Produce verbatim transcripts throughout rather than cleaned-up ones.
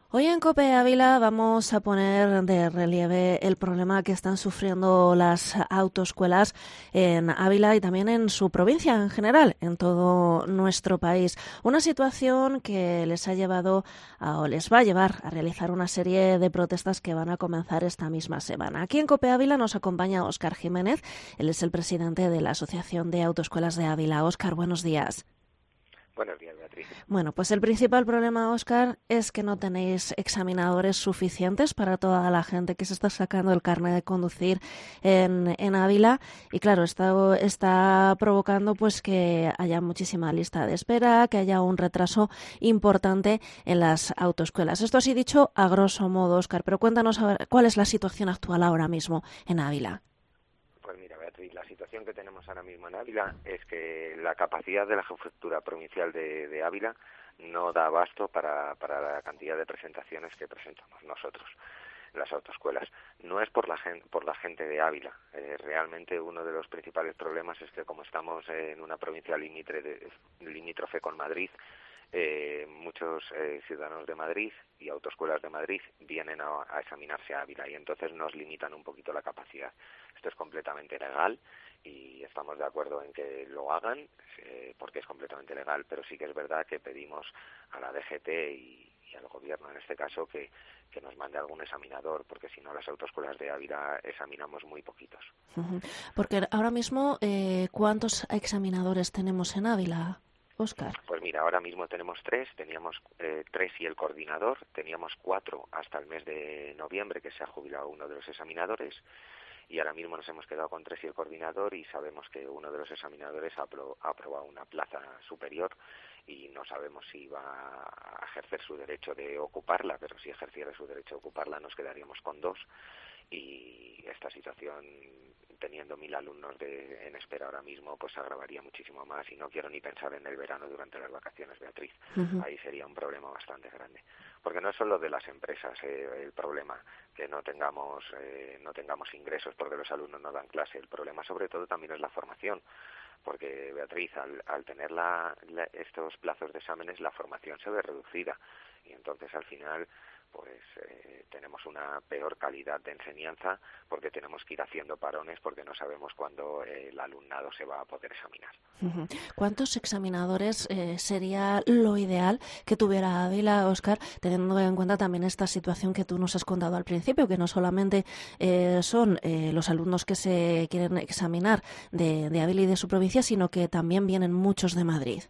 Hoy en COPE Ávila vamos a poner de relieve el problema que están sufriendo las autoescuelas en Ávila y también en su provincia en general, en todo nuestro país. Una situación que les ha llevado a, o les va a llevar a realizar una serie de protestas que van a comenzar esta misma semana. Aquí en COPE Ávila nos acompaña Óscar Jiménez. Él es el presidente de la Asociación de Autoescuelas de Ávila. Óscar, buenos días. Buenos días, Beatriz. Bueno, pues el principal problema, Óscar, es que no tenéis examinadores suficientes para toda la gente que se está sacando el carnet de conducir en, en Ávila. Y claro, esto está provocando pues que haya muchísima lista de espera, que haya un retraso importante en las autoescuelas. Esto así dicho a grosso modo, Óscar, pero cuéntanos a ver, cuál es la situación actual ahora mismo en Ávila. Pues mira, Beatriz, la situación que tenemos ahora mismo en Ávila es que la capacidad de la Jefatura Provincial de, de Ávila no da abasto para, para la cantidad de presentaciones que presentamos nosotros en las autoescuelas. No es por la gente, por la gente de Ávila. Eh, realmente uno de los principales problemas es que como estamos en una provincia limítrofe, limítrofe con Madrid, Eh, muchos eh, ciudadanos de Madrid y autoescuelas de Madrid vienen a, a examinarse a Ávila y entonces nos limitan un poquito la capacidad. Esto es completamente legal y estamos de acuerdo en que lo hagan eh, porque es completamente legal, pero sí que es verdad que pedimos a la D G T y, y al gobierno en este caso que, que nos mande algún examinador, porque si no las autoescuelas de Ávila examinamos muy poquitos. Uh-huh. Porque ahora mismo, eh, ¿cuántos examinadores tenemos en Ávila, Óscar? Pues mira, ahora mismo tenemos tres, teníamos eh, tres y el coordinador, teníamos cuatro hasta el mes de noviembre que se ha jubilado uno de los examinadores y ahora mismo nos hemos quedado con tres y el coordinador y sabemos que uno de los examinadores ha, apro- ha aprobado una plaza superior y no sabemos si va a ejercer su derecho de ocuparla, pero si ejerciera su derecho de ocuparla nos quedaríamos con dos y esta situación, teniendo mil alumnos de, en espera ahora mismo, pues se agravaría muchísimo más y no quiero ni pensar en el verano durante las vacaciones, Beatriz. Uh-huh. Ahí sería un problema bastante grande. Porque no es solo de las empresas eh, el problema, que no tengamos, eh, no tengamos ingresos porque los alumnos no dan clase. El problema sobre todo también es la formación. Porque, Beatriz, al, al tener la, la, estos plazos de exámenes, la formación se ve reducida y entonces al final pues eh, tenemos una peor calidad de enseñanza porque tenemos que ir haciendo parones porque no sabemos cuándo eh, el alumnado se va a poder examinar. Uh-huh. ¿Cuántos examinadores eh, sería lo ideal que tuviera Ávila, Óscar, teniendo en cuenta también esta situación que tú nos has contado al principio, que no solamente eh, son eh, los alumnos que se quieren examinar de, de Ávila y de su provincia, sino que también vienen muchos de Madrid?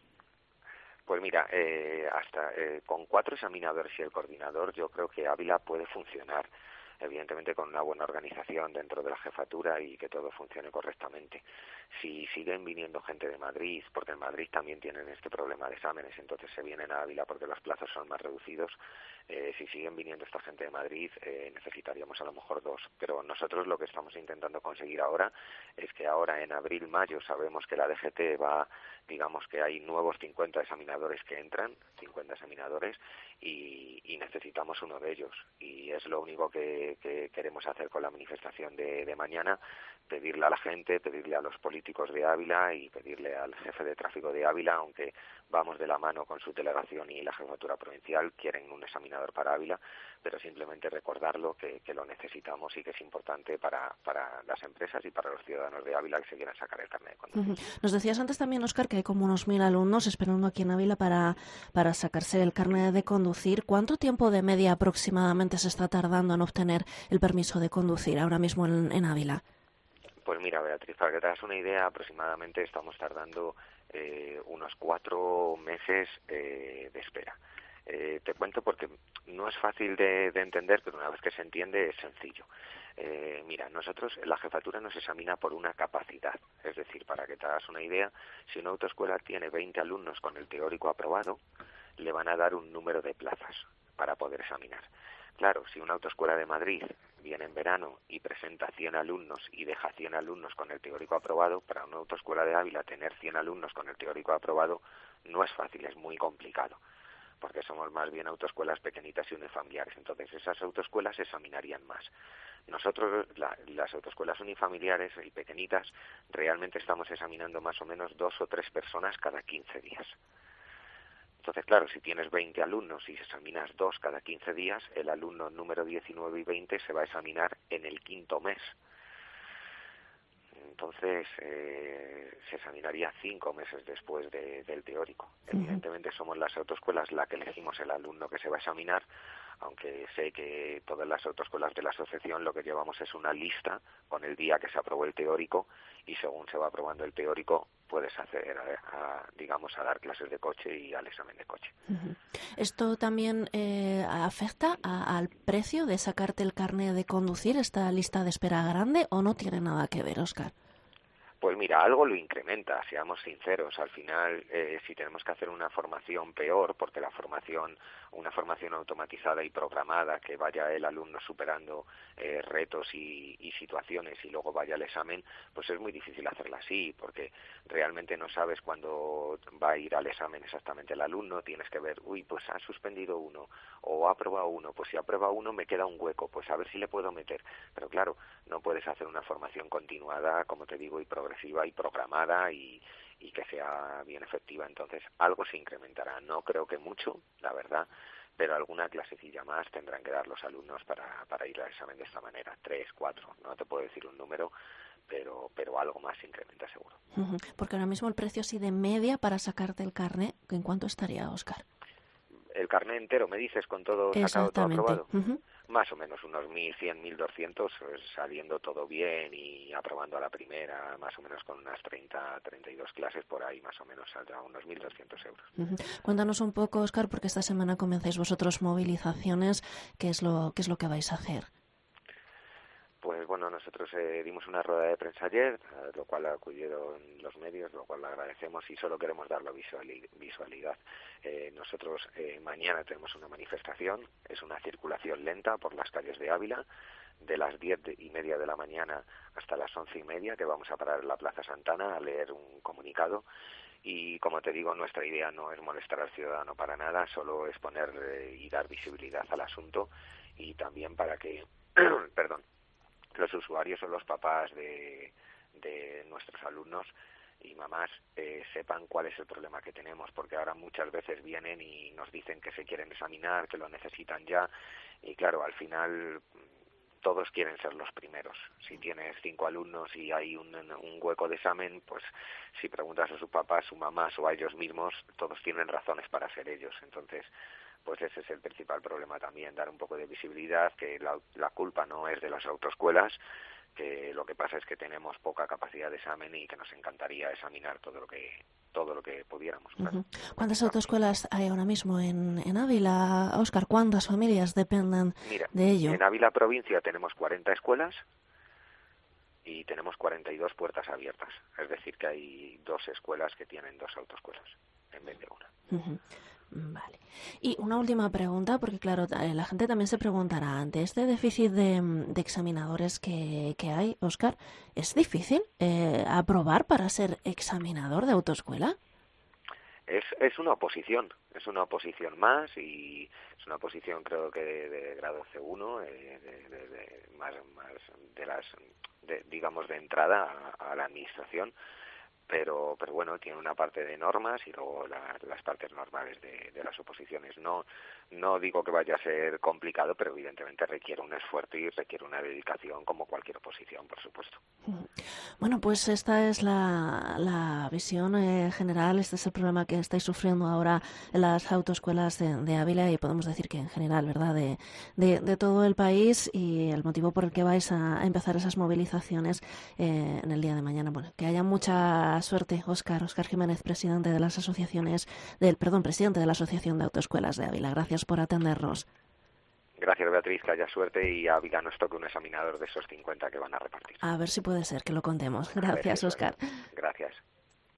Pues mira, eh, hasta eh, con cuatro examinadores y el coordinador yo creo que Ávila puede funcionar, evidentemente con una buena organización dentro de la jefatura y que todo funcione correctamente. Si siguen viniendo gente de Madrid, porque en Madrid también tienen este problema de exámenes, entonces se vienen a Ávila porque los plazos son más reducidos, eh, si siguen viniendo esta gente de Madrid eh, necesitaríamos a lo mejor dos, pero nosotros lo que estamos intentando conseguir ahora es que ahora en abril, mayo sabemos que la D G T va, digamos que hay nuevos cincuenta examinadores que entran, cincuenta examinadores, y, y necesitamos uno de ellos. Y es lo único que, que queremos hacer con la manifestación de, de mañana, pedirle a la gente, pedirle a los políticos de Ávila y pedirle al jefe de tráfico de Ávila, aunque vamos de la mano con su delegación y la jefatura provincial, quieren un examinador para Ávila, pero simplemente recordarlo que, que lo necesitamos y que es importante para, para las empresas y para los ciudadanos de Ávila que se quieran sacar el carnet de conducir. Uh-huh. Nos decías antes también, Óscar, que hay como unos mil alumnos esperando aquí en Ávila para, para sacarse el carnet de conducir. ¿Cuánto tiempo de media aproximadamente se está tardando en obtener el permiso de conducir ahora mismo en, en Ávila? Pues mira, Beatriz, para que te hagas una idea, aproximadamente estamos tardando eh, unos cuatro meses eh, de espera. Eh, te cuento porque no es fácil de, de entender, pero una vez que se entiende es sencillo. Eh, mira, nosotros, la jefatura nos examina por una capacidad, es decir, para que te hagas una idea, si una autoescuela tiene veinte alumnos con el teórico aprobado, le van a dar un número de plazas para poder examinar. Claro, si una autoescuela de Madrid viene en verano y presenta cien alumnos y deja cien alumnos con el teórico aprobado, para una autoescuela de Ávila tener cien alumnos con el teórico aprobado no es fácil, es muy complicado, porque somos más bien autoescuelas pequeñitas y unifamiliares, entonces esas autoescuelas se examinarían más. Nosotros, la, las autoescuelas unifamiliares y pequeñitas, realmente estamos examinando más o menos dos o tres personas cada quince días. Entonces, claro, si tienes veinte alumnos y examinas dos cada quince días, el alumno número diecinueve y veinte se va a examinar en el quinto mes. Entonces, eh, se examinaría cinco meses después de, del teórico. Uh-huh. Evidentemente, somos las autoescuelas la que elegimos el alumno que se va a examinar, aunque sé que todas las autoescuelas de la asociación lo que llevamos es una lista con el día que se aprobó el teórico, y según se va aprobando el teórico puedes hacer, a, a, digamos, a dar clases de coche y al examen de coche. Uh-huh. ¿Esto también eh, afecta a, al precio de sacarte el carnet de conducir, esta lista de espera grande, o no tiene nada que ver, Óscar? Pues mira, algo lo incrementa, seamos sinceros. Al final, eh, si tenemos que hacer una formación peor, porque la formación, una formación automatizada y programada, que vaya el alumno superando eh, retos y, y situaciones y luego vaya al examen, pues es muy difícil hacerla así, porque realmente no sabes cuándo va a ir al examen exactamente el alumno. Tienes que ver, uy, pues ha suspendido uno, o ha aprobado uno, pues si aprueba uno me queda un hueco, pues a ver si le puedo meter. Pero claro, no puedes hacer una formación continuada, como te digo, y progresiva y programada y, y que sea bien efectiva. Entonces algo se incrementará, no creo que mucho, la verdad, pero alguna clasecilla más tendrán que dar los alumnos para, para ir al examen de esta manera, tres, cuatro, no te puedo decir un número, pero pero algo más se incrementa seguro. Uh-huh. Porque ahora mismo el precio así de media para sacarte el carnet, ¿en cuánto estaría, Óscar? El carnet entero, me dices, con todo sacado, todo aprobado. Uh-huh. Más o menos unos mil cien, mil doscientos, saliendo todo bien y aprobando a la primera, más o menos con unas treinta, treinta y dos clases por ahí, más o menos saldrá unos mil doscientos euros. Uh-huh. Cuéntanos un poco, Óscar, porque esta semana comenzáis vosotros movilizaciones, ¿qué es lo, qué es lo que vais a hacer? Pues bueno, nosotros eh, dimos una rueda de prensa ayer, a lo cual acudieron los medios, lo cual agradecemos, y solo queremos darle visualidad. Eh, nosotros eh, mañana tenemos una manifestación, es una circulación lenta por las calles de Ávila, de las diez y media de la mañana hasta las once y media, que vamos a parar en la Plaza Santana a leer un comunicado. Y como te digo, nuestra idea no es molestar al ciudadano para nada, solo es poner eh, y dar visibilidad al asunto, y también para que, perdón, los usuarios o los papás de, de nuestros alumnos y mamás eh, sepan cuál es el problema que tenemos, porque ahora muchas veces vienen y nos dicen que se quieren examinar, que lo necesitan ya, y claro, al final todos quieren ser los primeros. Si tienes cinco alumnos y hay un, un hueco de examen, pues si preguntas a su papá, a su mamá o a ellos mismos, todos tienen razones para ser ellos. Entonces, pues ese es el principal problema también, dar un poco de visibilidad, que la, la culpa no es de las autoescuelas, que lo que pasa es que tenemos poca capacidad de examen y que nos encantaría examinar todo lo que todo lo que pudiéramos. Claro. Uh-huh. ¿Cuántas autoescuelas hay ahora mismo en, en Ávila, Óscar? ¿Cuántas familias dependen Mira, de ello? En Ávila provincia tenemos cuarenta escuelas y tenemos cuarenta y dos puertas abiertas, es decir que hay dos escuelas que tienen dos autoescuelas en vez de una. Uh-huh. Vale. Y una última pregunta, porque claro, la gente también se preguntará, ante este déficit de, de examinadores que, que hay, Óscar, ¿es difícil eh, aprobar para ser examinador de autoescuela? Es, es una oposición, es una oposición más, y es una oposición creo que de, de grado C uno, eh, de, de, de, más, más de las, de, digamos, de entrada a, a la administración. Pero, pero bueno, tiene una parte de normas y luego la, las partes normales de, de las oposiciones. No, no digo que vaya a ser complicado, pero evidentemente requiere un esfuerzo y requiere una dedicación como cualquier oposición, por supuesto. Bueno, pues esta es la, la visión eh, general, este es el problema que estáis sufriendo ahora en las autoescuelas de, de Ávila, y podemos decir que en general, ¿verdad?, de, de, de todo el país, y el motivo por el que vais a empezar esas movilizaciones eh, en el día de mañana. Bueno, que haya mucha suerte, Óscar, Óscar Jiménez, presidente de las asociaciones, del, perdón, presidente de la Asociación de Autoescuelas de Ávila. Gracias por atendernos. Gracias, Beatriz, que haya suerte y a Ávila nos toque un examinador de esos cincuenta que van a repartir. A ver si puede ser que lo contemos. Gracias, Óscar. Gracias.